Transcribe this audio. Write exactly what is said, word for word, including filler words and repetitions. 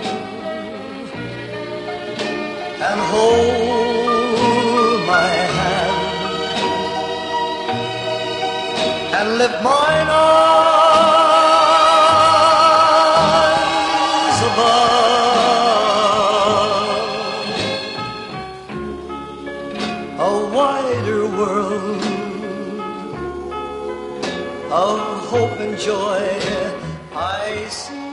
and hold my hand and lift mine arms above a wider world of hope and joy I see.